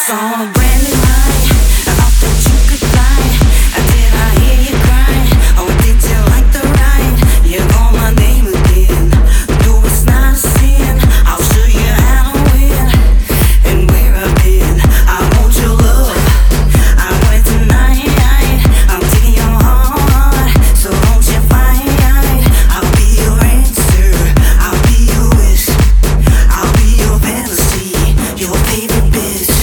On a brand new high, I thought that you could fly. Did I hear you cry? Or did you like the ride? You call my name again. No, it's not a sin. I'll show you how to win and where I've been. I want your love. I want it tonight. I'm taking your heart, so don't you fight. I'll be your answer. I'll be your wish. I'll be your fantasy. Your favorite bitch.